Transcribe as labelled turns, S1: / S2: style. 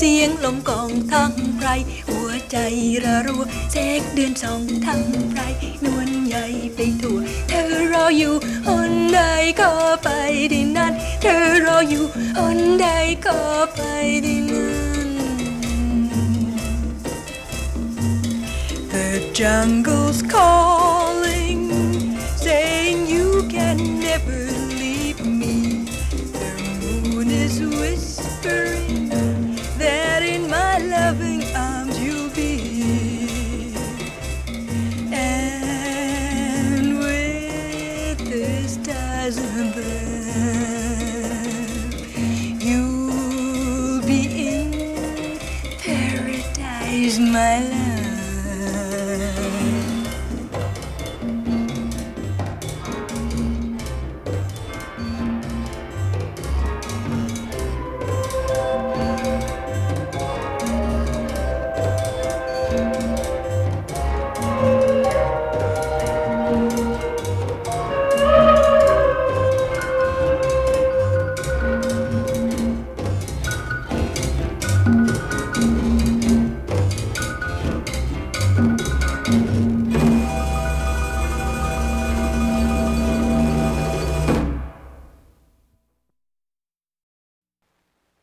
S1: เสียงลมกองทางไพรหัวใจระรัวแสงเดือนส่องทางไพรนวลใหญ่ไปทั่วเธอรออยู่หนใดก็ไปที่นั่นเธอรออยู่หนใดก็ไปที่นั่น The jungle's call